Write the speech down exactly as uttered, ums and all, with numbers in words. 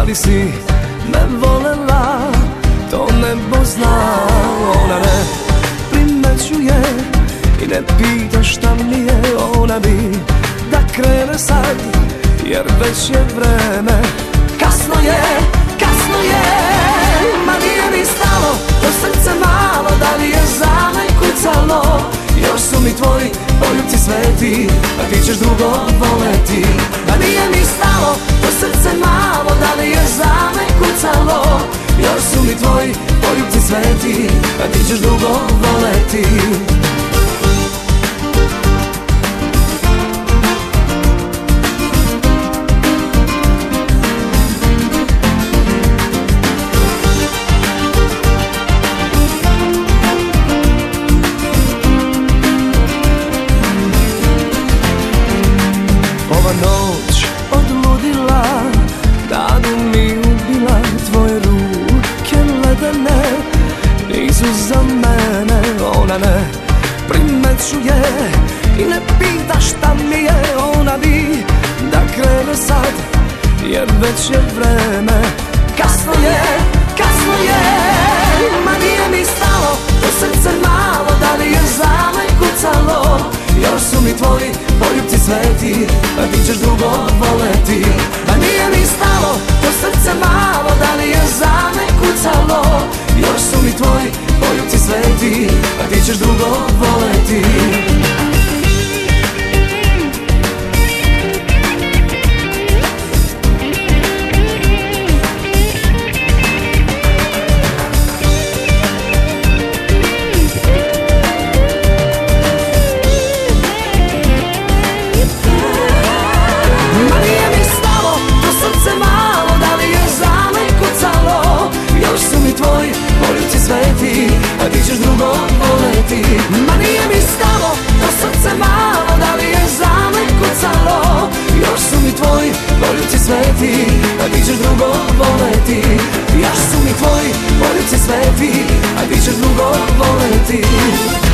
li si me volela, to nebo zna. Ona ne primećuje i ne pita šta mi je. Ona bi da krene sad, jer već je vreme. Kasno je, kasno je, ma nije mi stalo, to srce malo, da li je za me kucalo. Još su mi tvoji poljubci sveti, a ti ćeš dugo voleti. Ma nije mi stalo, to srce malo, da li je za me kucalo. Još su mi tvoji poljubci sveti, a ti ćeš dugo voleti. Ova noć odludila, nadu mi ubila. Tvoje ruke ledene nisu za mene. Ona ne primećuje i ne pita šta mi je. Ona bi da krene sad, jer već je vreme. Kasno je, kasno je, ma nije mi stalo, to srce malo, da li je za me kucalo. Još su mi tvoji poljubci sveti, a ti ćeš dugo voleti. Ma nije mi stalo, to srce malo, da li je za me kucalo. Još su mi tvoji poljubci sveti, a ti ćeš dugo voleti. Tvoji poljubci sveti, a ti ćeš dugo voleti. Ma nije mi stalo, to srce malo, da li je za me kucalo. Još su mi tvoji poljubci sveti, a ti ćeš dugo voleti. Još su mi tvoji poljubci sveti, a ti ćeš dugo voleti.